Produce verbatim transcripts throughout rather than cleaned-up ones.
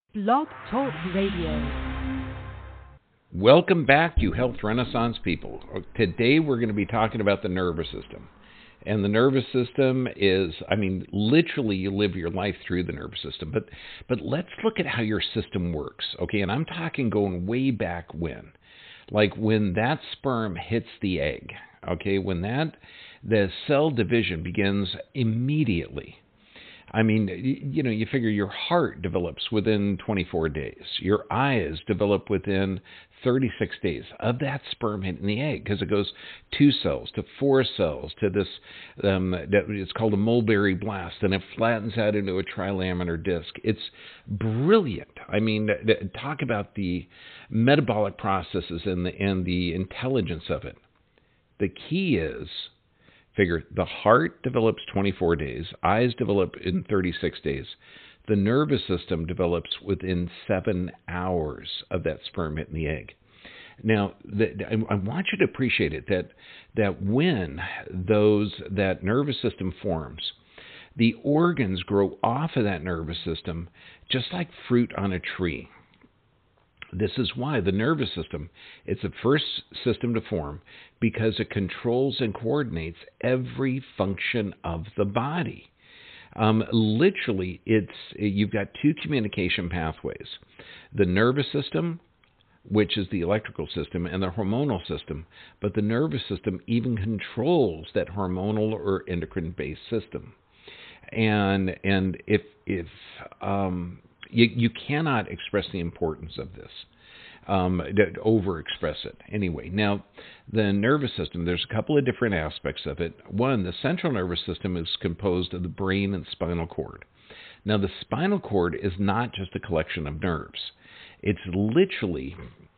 Blog Talk Radio. Welcome back, you health renaissance people. Today we're going to be talking about the nervous system. And the nervous system is, I mean, literally you live your life through the nervous system. But but let's look at how your system works, okay? And I'm talking going way back when. Like when that sperm hits the egg, okay? When that, the cell division begins immediately. I mean, you know, you figure your heart develops within twenty-four days. Your eyes develop within thirty-six days of that sperm hitting the egg, because it goes two cells to four cells to this, um, it's called a mulberry blast, and it flattens out into a trilaminar disc. It's brilliant. I mean, talk about the metabolic processes and the, and the intelligence of it. The key is, figure the heart develops twenty-four days, eyes develop in thirty-six days. The nervous system develops within seven hours of that sperm hitting the egg. Now, the, I, I want you to appreciate it that that when those that nervous system forms, the organs grow off of that nervous system just like fruit on a tree. This is why the nervous system is the first system to form, because it controls and coordinates every function of the body. Um, literally, it's you've got two communication pathways. The nervous system, which is the electrical system, and the hormonal system. But the nervous system even controls that hormonal or endocrine-based system. And and if if um, You, you cannot express the importance of this, um, over-express it. Anyway, now, the nervous system, there's a couple of different aspects of it. One, the central nervous system is composed of the brain and spinal cord. Now, the spinal cord is not just a collection of nerves. It's literally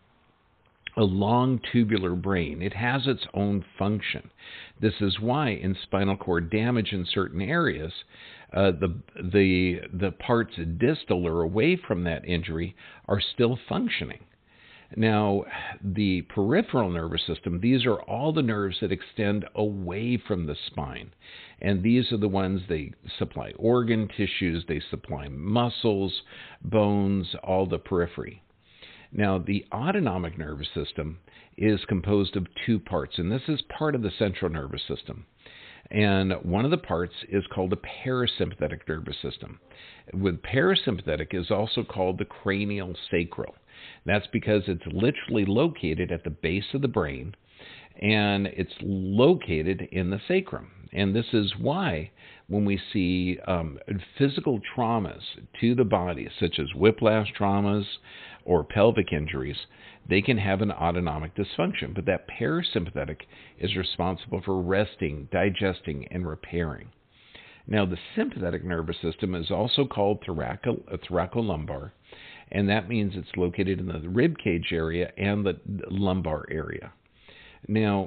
a long tubular brain. It has its own function. This is why in spinal cord damage in certain areas, uh, the the the parts distal or away from that injury are still functioning. Now, the peripheral nervous system, these are all the nerves that extend away from the spine. And these are the ones, they supply organ tissues, they supply muscles, bones, all the periphery. Now, the autonomic nervous system is composed of two parts, and this is part of the central nervous system. And one of the parts is called the parasympathetic nervous system. With parasympathetic is also called the cranial sacral. That's because it's literally located at the base of the brain, and it's located in the sacrum. And this is why when we see um, physical traumas to the body, such as whiplash traumas or pelvic injuries, they can have an autonomic dysfunction. But that parasympathetic is responsible for resting, digesting, and repairing. Now, the sympathetic nervous system is also called thoraco, thoracolumbar, and that means it's located in the rib cage area and the lumbar area. Now,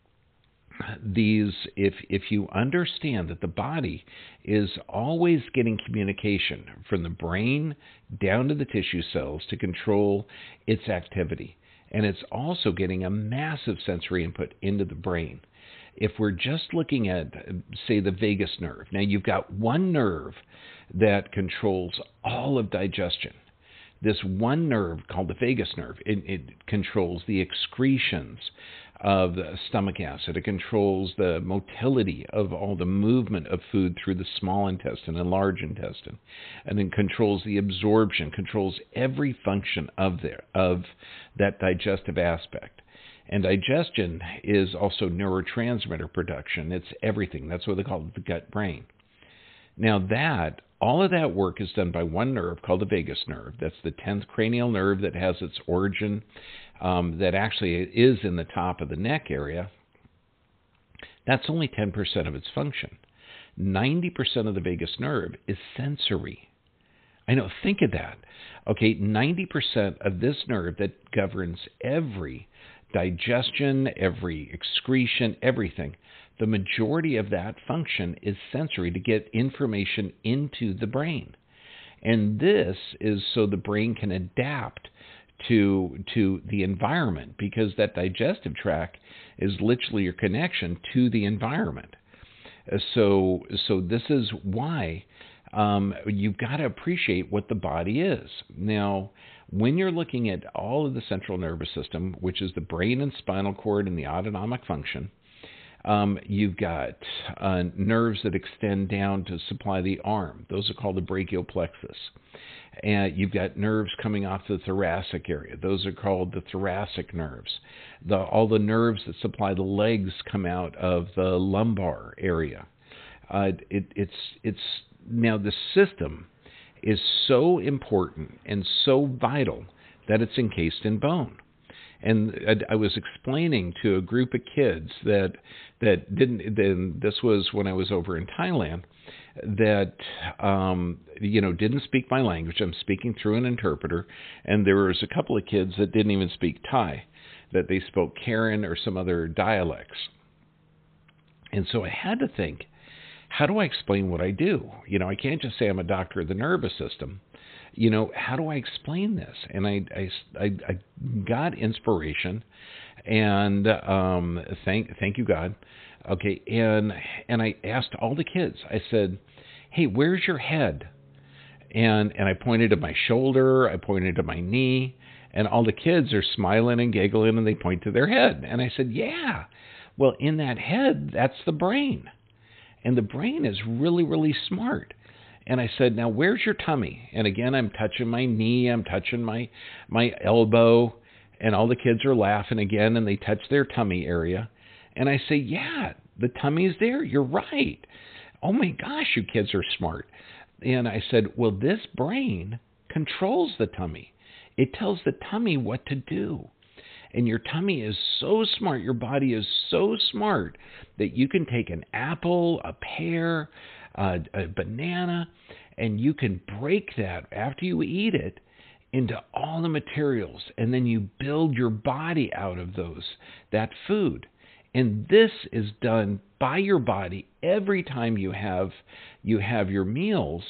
these, if if you understand that the body is always getting communication from the brain down to the tissue cells to control its activity, and it's also getting a massive sensory input into the brain. If we're just looking at, say, the vagus nerve, now you've got one nerve that controls all of digestion. This one nerve called the vagus nerve, it, it controls the excretions of the stomach acid. It controls the motility of all the movement of food through the small intestine and large intestine. And then controls the absorption, controls every function of, there, of that digestive aspect. And digestion is also neurotransmitter production. It's everything. That's what they call it, the gut brain. Now that, all of that work is done by one nerve called the vagus nerve. That's the tenth cranial nerve that has its origin, um, that actually is in the top of the neck area. That's only ten percent of its function. ninety percent of the vagus nerve is sensory. I know, think of that. Okay, ninety percent of this nerve that governs every digestion, every excretion, everything, the majority of that function is sensory, to get information into the brain. And this is so the brain can adapt to to the environment, because that digestive tract is literally your connection to the environment. So so this is why Um, you've got to appreciate what the body is. Now, when you're looking at all of the central nervous system, which is the brain and spinal cord and the autonomic function, um, you've got uh, nerves that extend down to supply the arm. Those are called the brachial plexus. And you've got nerves coming off the thoracic area. Those are called the thoracic nerves. The, all the nerves that supply the legs come out of the lumbar area. Uh, it, it's it's now the system is so important and so vital that it's encased in bone. And I, I was explaining to a group of kids that that didn't. Then this was when I was over in Thailand. That um, you know didn't speak my language. I'm speaking through an interpreter, and there was a couple of kids that didn't even speak Thai, that they spoke Karen or some other dialects. And so I had to think, how do I explain what I do? You know, I can't just say I'm a doctor of the nervous system. You know, how do I explain this? And I, I, I, I got inspiration, and um, thank thank you, God. Okay, and and I asked all the kids. I said, "Hey, where's your head?" And and I pointed to my shoulder. I pointed to my knee, and all the kids are smiling and giggling, and they point to their head. And I said, "Yeah, well, in that head, that's the brain, and the brain is really, really smart." And I said, "Now, where's your tummy?" And again, I'm touching my knee. I'm touching my my elbow, and all the kids are laughing again, and they touch their tummy area. And I say, "Yeah, the tummy's there. You're right. Oh my gosh, you kids are smart." And I said, "Well, this brain controls the tummy. It tells the tummy what to do. And your tummy is so smart, your body is so smart that you can take an apple, a pear, uh, a banana, and you can break that after you eat it into all the materials, and then you build your body out of those, that food. And this is done by your body every time you have you have your meals.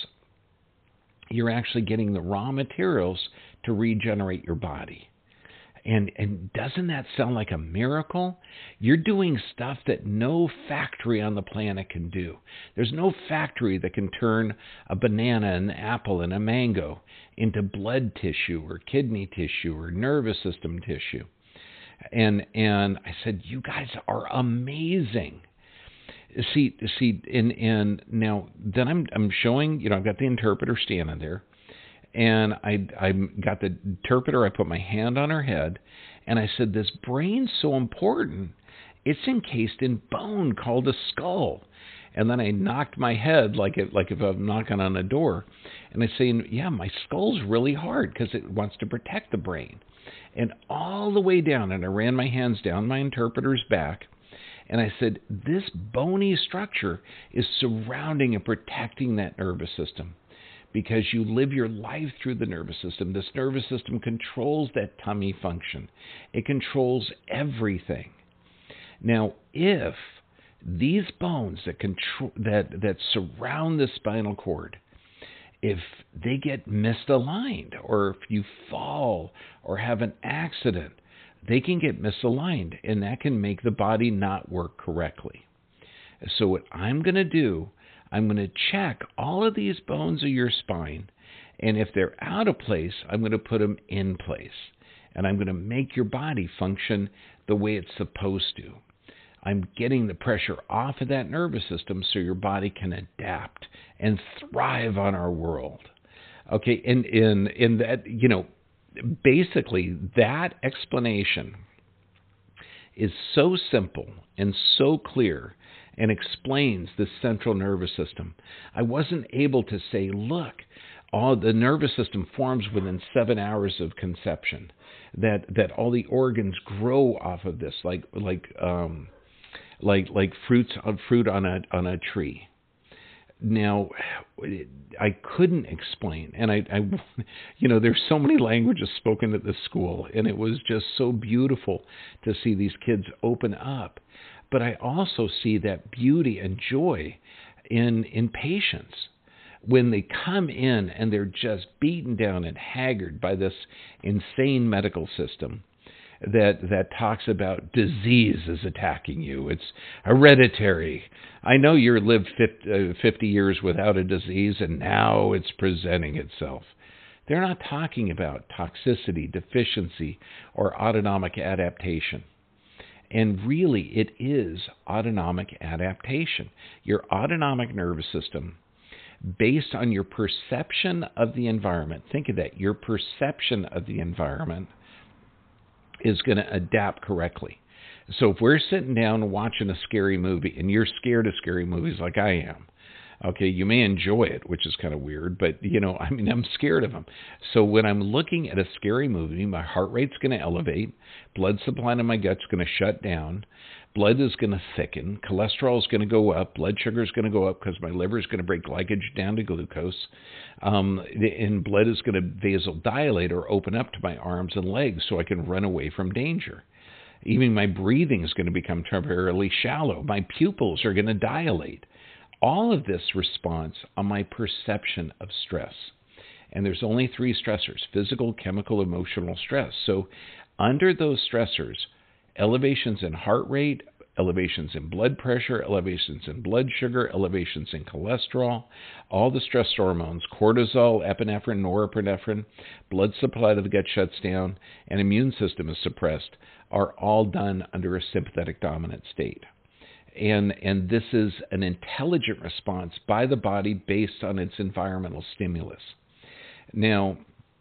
You're actually getting the raw materials to regenerate your body. And and doesn't that sound like a miracle? You're doing stuff that no factory on the planet can do. There's no factory that can turn a banana, an apple, and a mango into blood tissue or kidney tissue or nervous system tissue. And and I said, "You guys are amazing." See, see, and and now then I'm I'm showing, you know, I've got the interpreter standing there, and I I got the interpreter. I put my hand on her head, and I said, "This brain's so important. It's encased in bone called a skull." And then I knocked my head like it like if I'm knocking on a door, and I say, "Yeah, my skull's really hard because it wants to protect the brain." And all the way down, and I ran my hands down my interpreter's back, and I said, "This bony structure is surrounding and protecting that nervous system because you live your life through the nervous system. This nervous system controls that tummy function. It controls everything." Now, if these bones that control that that surround the spinal cord, if they get misaligned, or if you fall or have an accident, they can get misaligned, and that can make the body not work correctly. So what I'm going to do, I'm going to check all of these bones of your spine, and if they're out of place, I'm going to put them in place, and I'm going to make your body function the way it's supposed to. I'm getting the pressure off of that nervous system so your body can adapt and thrive on our world. Okay, and in in that, you know, basically that explanation is so simple and so clear and explains the central nervous system. I wasn't able to say, look, all the nervous system forms within seven hours of conception, that that all the organs grow off of this, like like um, like like fruits of fruit on a on a tree. Now, I couldn't explain, and I, I, you know, there's so many languages spoken at this school, and it was just so beautiful to see these kids open up. But I also see that beauty and joy in in patients when they come in and they're just beaten down and haggard by this insane medical system. that that talks about disease is attacking you. It's hereditary. I know you've lived fifty years without a disease, and now it's presenting itself. They're not talking about toxicity, deficiency, or autonomic adaptation. And really, it is autonomic adaptation. Your autonomic nervous system, based on your perception of the environment, think of that, your perception of the environment is going to adapt correctly. So if we're sitting down watching a scary movie, and you're scared of scary movies like I am, okay, you may enjoy it, which is kind of weird, but, you know, I mean, I'm scared of them. So when I'm looking at a scary movie, my heart rate's going to elevate, blood supply to my gut's going to shut down, blood is going to thicken, cholesterol is going to go up, blood sugar is going to go up because my liver is going to break glycogen down to glucose, um, and blood is going to vasodilate or open up to my arms and legs so I can run away from danger. Even my breathing is going to become temporarily shallow. My pupils are going to dilate. All of this response on my perception of stress. And there's only three stressors: physical, chemical, emotional stress. So under those stressors, elevations in heart rate, elevations in blood pressure, elevations in blood sugar, elevations in cholesterol, all the stress hormones, cortisol, epinephrine, norepinephrine, blood supply to the gut shuts down, and immune system is suppressed, are all done under a sympathetic dominant state. And and this is an intelligent response by the body based on its environmental stimulus. Now,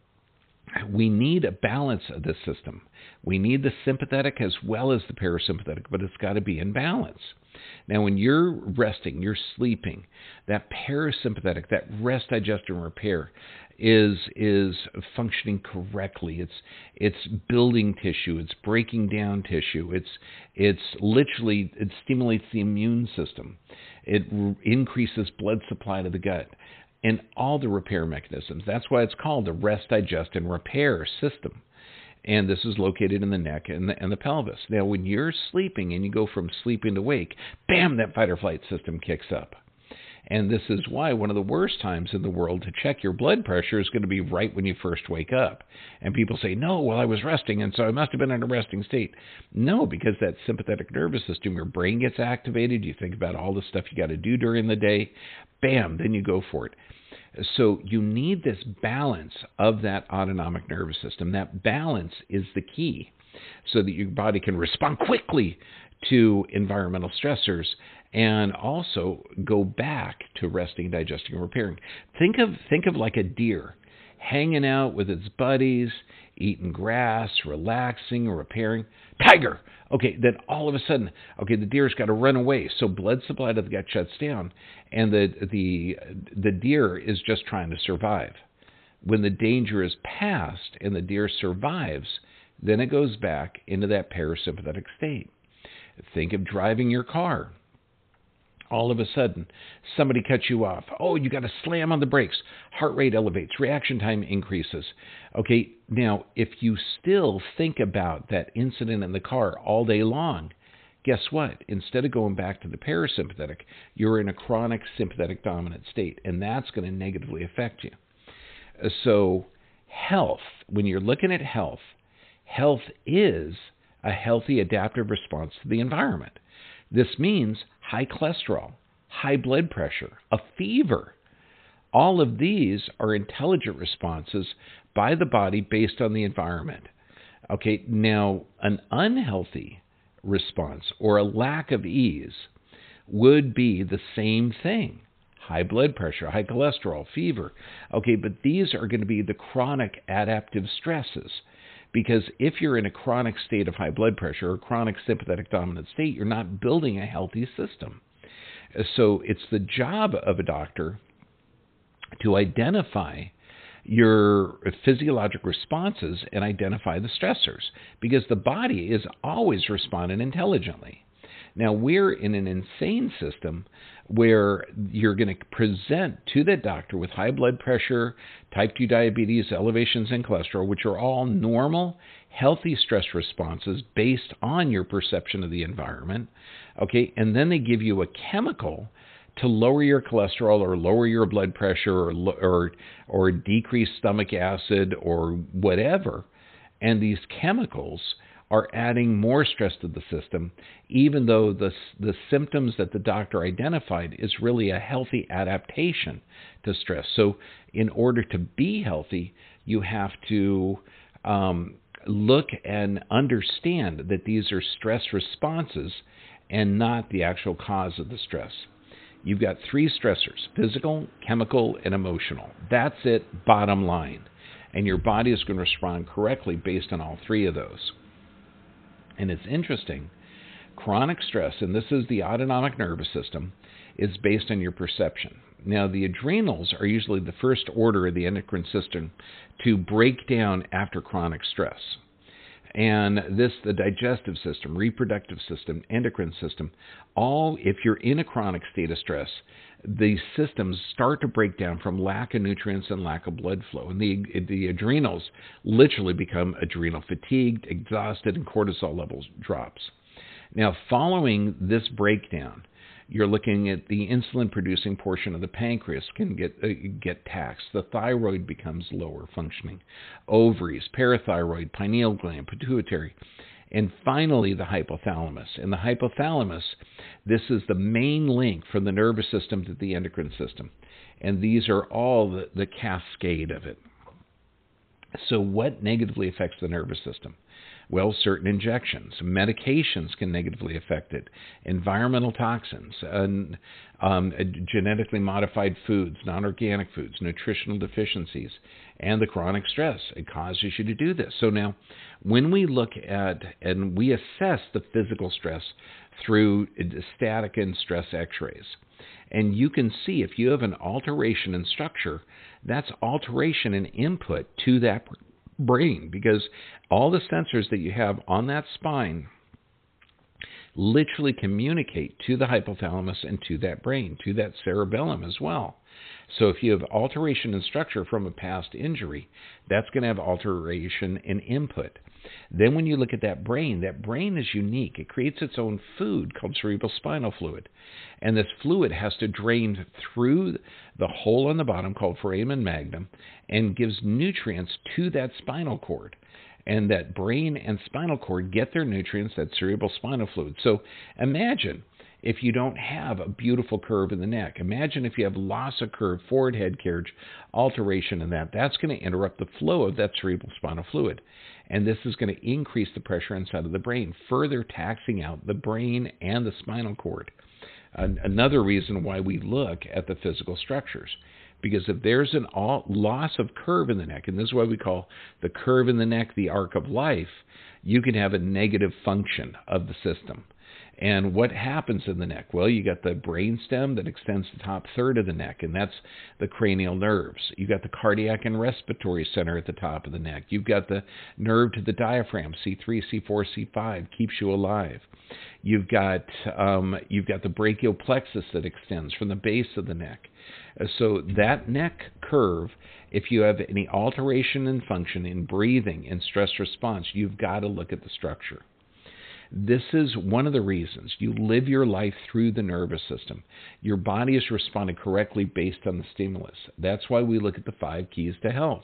we need a balance of this system. We need the sympathetic as well as the parasympathetic, but it's got to be in balance. Now, when you're resting, you're sleeping, that parasympathetic, that rest, digest, and repair is is functioning correctly. It's it's building tissue. It's breaking down tissue. It's it's literally, it stimulates the immune system. It r- increases blood supply to the gut and all the repair mechanisms. That's why it's called the rest, digest, and repair system. And this is located in the neck and the, and the pelvis. Now, when you're sleeping and you go from sleeping to wake, bam, that fight or flight system kicks up. And this is why one of the worst times in the world to check your blood pressure is going to be right when you first wake up. And people say, no, well, I was resting, and so I must have been in a resting state. No, because that sympathetic nervous system, your brain gets activated. You think about all the stuff you got to do during the day. Bam, then you go for it. So you need this balance of that autonomic nervous system. That balance is the key so that your body can respond quickly to environmental stressors and also go back to resting, digesting, and repairing. Think of think of like a deer hanging out with its buddies, eating grass, relaxing, repairing. Tiger! Okay, then all of a sudden, okay, the deer's got to run away. So blood supply to the gut shuts down, and the the the deer is just trying to survive. When the danger is past and the deer survives, then it goes back into that parasympathetic state. Think of driving your car. All of a sudden, somebody cuts you off. Oh, you got to slam on the brakes. Heart rate elevates. Reaction time increases. Okay, now, if you still think about that incident in the car all day long, guess what? Instead of going back to the parasympathetic, you're in a chronic sympathetic dominant state, and that's going to negatively affect you. So health, when you're looking at health, health is a healthy adaptive response to the environment. This means high cholesterol, high blood pressure, a fever. All of these are intelligent responses by the body based on the environment. Okay, now an unhealthy response or a lack of ease would be the same thing. High blood pressure, high cholesterol, fever. Okay, but these are going to be the chronic adaptive stresses. Because if you're in a chronic state of high blood pressure or chronic sympathetic dominant state, you're not building a healthy system. So it's the job of a doctor to identify your physiologic responses and identify the stressors, because the body is always responding intelligently. Now, we're in an insane system where you're going to present to that doctor with high blood pressure, type two diabetes, elevations in cholesterol, which are all normal, healthy stress responses based on your perception of the environment. Okay, and then they give you a chemical to lower your cholesterol or lower your blood pressure or or or decrease stomach acid or whatever. And these chemicals are adding more stress to the system, even though the, the symptoms that the doctor identified is really a healthy adaptation to stress. So in order to be healthy, you have to um, look and understand that these are stress responses and not the actual cause of the stress. You've got three stressors: physical, chemical, and emotional. That's it, bottom line. And your body is going to respond correctly based on all three of those. And it's interesting, chronic stress, and this is the autonomic nervous system, is based on your perception. Now, the adrenals are usually the first order of the endocrine system to break down after chronic stress. And this, the digestive system, reproductive system, endocrine system, all, if you're in a chronic state of stress, these systems start to break down from lack of nutrients and lack of blood flow. And the, the adrenals literally become adrenal fatigued, exhausted, and cortisol levels drops. Now, following this breakdown, you're looking at the insulin-producing portion of the pancreas can get uh, get taxed. The thyroid becomes lower functioning. Ovaries, parathyroid, pineal gland, pituitary, and finally the hypothalamus. And the hypothalamus, this is the main link from the nervous system to the endocrine system. And these are all the, the cascade of it. So what negatively affects the nervous system? Well, certain injections. Medications can negatively affect it. Environmental toxins, and, um, genetically modified foods, non-organic foods, nutritional deficiencies, and the chronic stress. It causes you to do this. So now, when we look at and we assess the physical stress through static and stress x-rays, and you can see if you have an alteration in structure, that's alteration in input to that brain, because all the sensors that you have on that spine literally communicate to the hypothalamus and to that brain, to that cerebellum as well. So if you have alteration in structure from a past injury, that's going to have alteration in input. Then when you look at that brain, that brain is unique. It creates its own food called cerebrospinal fluid. And this fluid has to drain through the hole on the bottom called foramen magnum and gives nutrients to that spinal cord. And that brain and spinal cord get their nutrients, that cerebrospinal fluid. So imagine if you don't have a beautiful curve in the neck. Imagine if you have loss of curve, forward head carriage, alteration in that. That's going to interrupt the flow of that cerebrospinal fluid. And this is going to increase the pressure inside of the brain, further taxing out the brain and the spinal cord. Another reason why we look at the physical structures. Because if there's a loss of curve in the neck, and this is why we call the curve in the neck the arc of life, you can have a negative function of the system. And what happens in the neck? Well, you got the brainstem that extends the top third of the neck, and that's the cranial nerves. You've got the cardiac and respiratory center at the top of the neck. You've got the nerve to the diaphragm, C three, C four, C five, keeps you alive. You've got um, you've got the brachial plexus that extends from the base of the neck. So that neck curve, if you have any alteration in function, in breathing, in stress response, you've got to look at the structure. This is one of the reasons you live your life through the nervous system. Your body is responding correctly based on the stimulus. That's why we look at the five keys to health.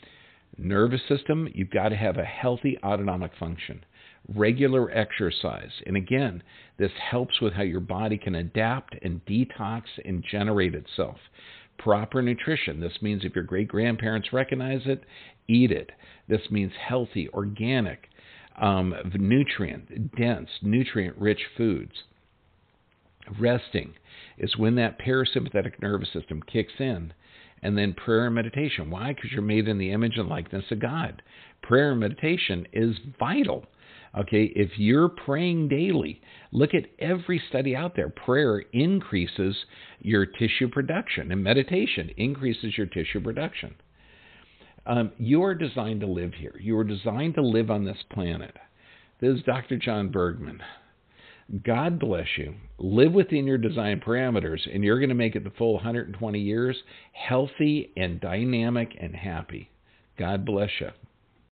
Nervous system, you've got to have a healthy autonomic function. Regular exercise. And again, this helps with how your body can adapt and detox and generate itself. Proper nutrition. This means if your great-grandparents recognize it, eat it. This means healthy, organic, Um, nutrient dense, nutrient-rich foods. Resting is when that parasympathetic nervous system kicks in, and then prayer and meditation. Why? Because you're made in the image and likeness of God. Prayer and meditation is vital. Okay, if you're praying daily, look at every study out there. Prayer increases your tissue production, and meditation increases your tissue production. Um, you are designed to live here. You are designed to live on this planet. This is Doctor John Bergman. God bless you. Live within your design parameters, and you're going to make it the full one hundred twenty years, healthy and dynamic and happy. God bless you.